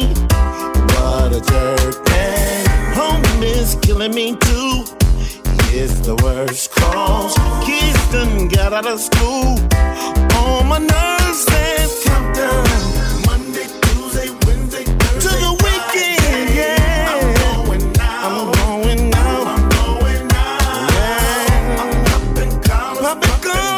What a jerk, man. Home is killing me too. It's the worst cause. Kids done got out of school. All my nerves and countdown. Monday, Tuesday, Wednesday, Thursday, to the weekend, yeah. I'm going out. I'm going out. I'm going out. Yeah. I'm popping collars.